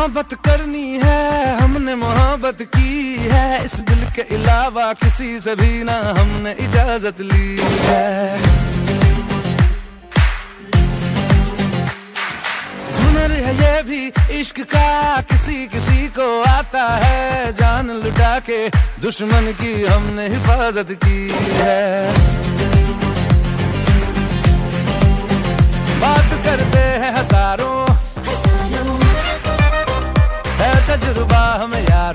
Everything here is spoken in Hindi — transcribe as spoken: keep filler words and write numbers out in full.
मोहब्बत करनी है हमने मोहब्बत की है, इस दिल के अलावा किसी से भी ना हमने इजाजत ली है। हुनर है ये भी इश्क का, किसी किसी को आता है, जान लुटा के दुश्मन की हमने हिफाजत की है। बात करते हैं हजारों, है तजुर्बा हमें यार।